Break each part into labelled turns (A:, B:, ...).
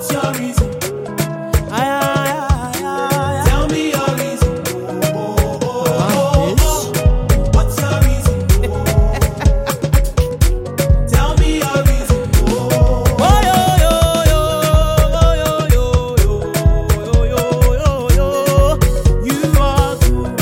A: What's your reason? Tell me your reason. What's your reason? Tell me your reason. You are good.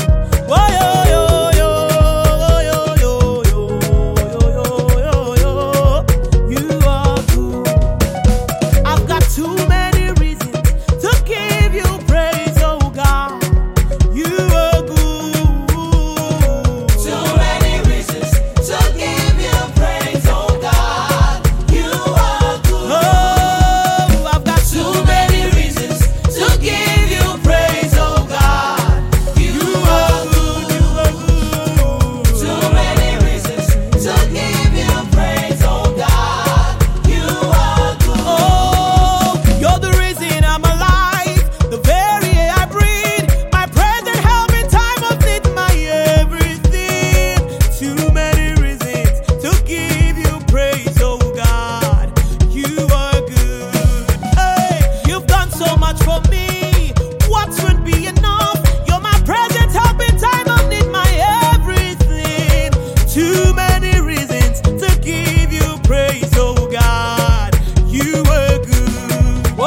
A: You are good. I've got too many reasons to give you praise, oh God. You are good.
B: Too many reasons to give you praise, oh God. You are good.
A: Oh, I've got
B: Too many reasons to give you praise, oh God. You are good.
A: You are good.
B: Too many reasons to give you praise, oh God. You are good.
A: Oh, you're the reason I'm alive, the very air I breathe, my present help in time of need, my everything. Too many reasons to give you praise, oh God. You are good. Hey, you've done so much for me. What would be enough? You're my present help in time of need, my everything. Too many reasons to give you praise, oh God. You are good. Oh,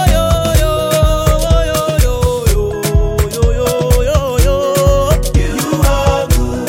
B: You are good.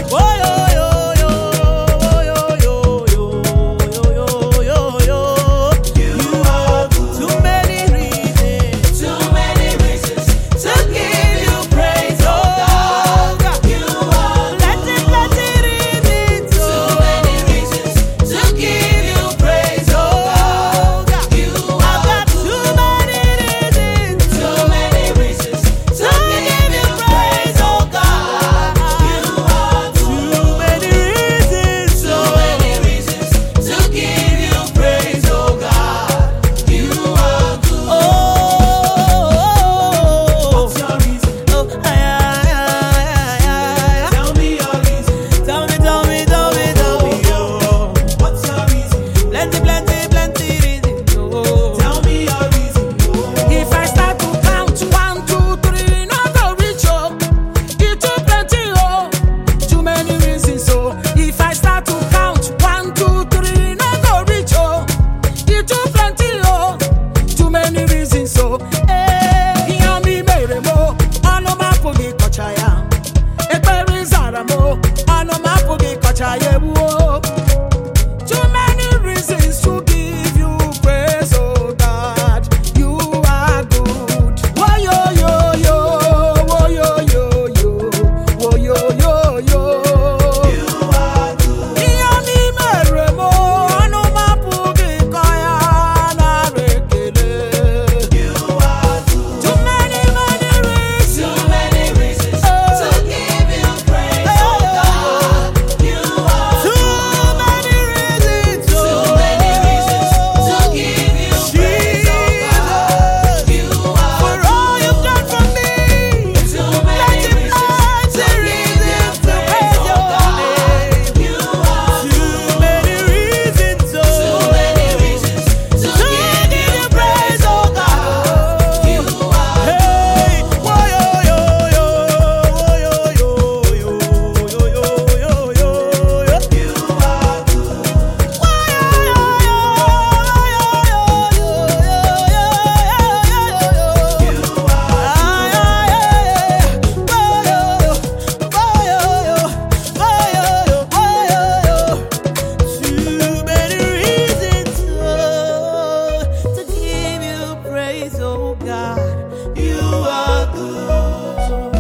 B: You are good.
A: Too many reasons.
B: Too many reasons to give you praise, oh God. You are good.
A: Plenty reasons.
B: Too many reasons to give you praise, oh God. You
A: I've
B: are
A: got too many reasons.
B: too many reasons to give you praise, oh God. You are
A: Too many reasons.
B: too many reasons to give you praise, oh God. You are good.
A: What's your reason? Tell me your reason. Tell me, what's your reason? Plenty reasons. Tell me your reason.
C: If I start to count 1, 2, 3, not go reach oh, it too plenty oh, too many reasons oh. If I start to count 1, 2, 3, not go reach oh, it too plenty oh, too many reasons oh. Eh, yami mere mo, ano mapugi kochaya. Ekperi zara mo, ano mapugi kochaya wo. Too many reasons to give you praise, oh God. You are good. Whoa, yo, yo, yo. Whoa, yo, yo, yo. Whoa, yo, yo, yo.
B: You are good.
C: Iyani mere mo, ano mapugi kaya na rekele.
B: You are good.
C: Too many reasons.
B: Too many reasons to give you praise, oh God. You are
A: Too many reasons.
B: too many reasons to give you praise, oh God. You are
A: For all you've done for me.
B: too many reasons to give you praise, oh God. You are
A: Too many reasons.
B: too many reasons to give you praise, oh God. You are
A: Hey, whoa, yo,
B: you are good.
A: Too many reasons to give you praise, oh God. You are good.